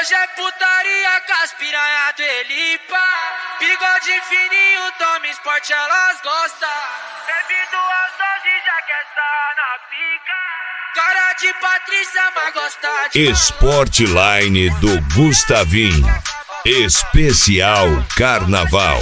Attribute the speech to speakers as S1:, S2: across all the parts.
S1: Hoje é putaria com as piranha do Elipa. Bigode fininho, toma esporte, elas gostam. Bebe 2 doses, já quer estar na pica. Cara de Patrícia, mas gosta de
S2: Sportline do Gustavinho. Especial Carnaval.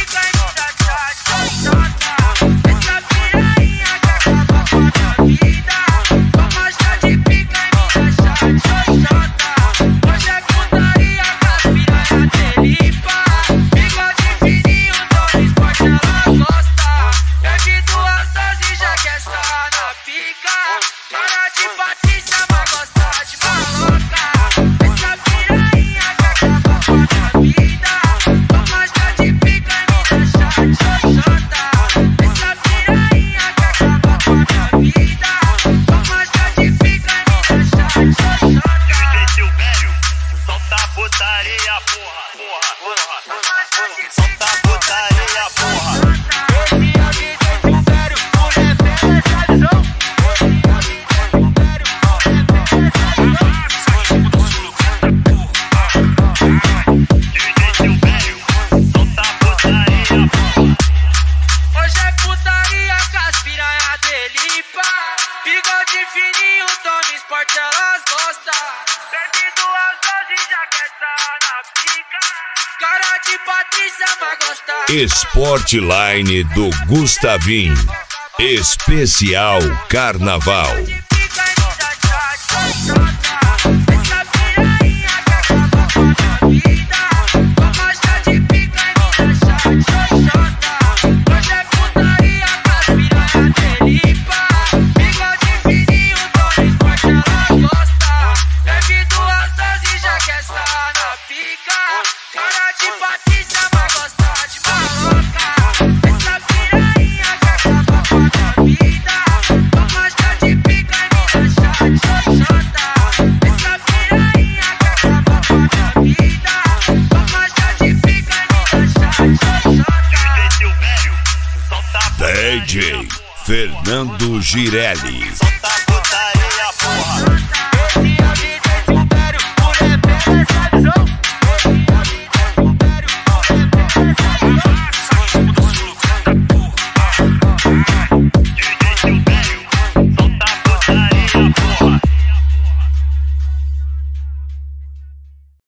S1: Bigode fininho, toma esporte, elas gostam. Bebe 2 doses, já quer estar na pica. Cara de Patrícia, mas gosta.
S2: Sportline do Gustavinho. Especial Carnaval. DJ Fernando Girelli.
S3: Solta a putaria, porra.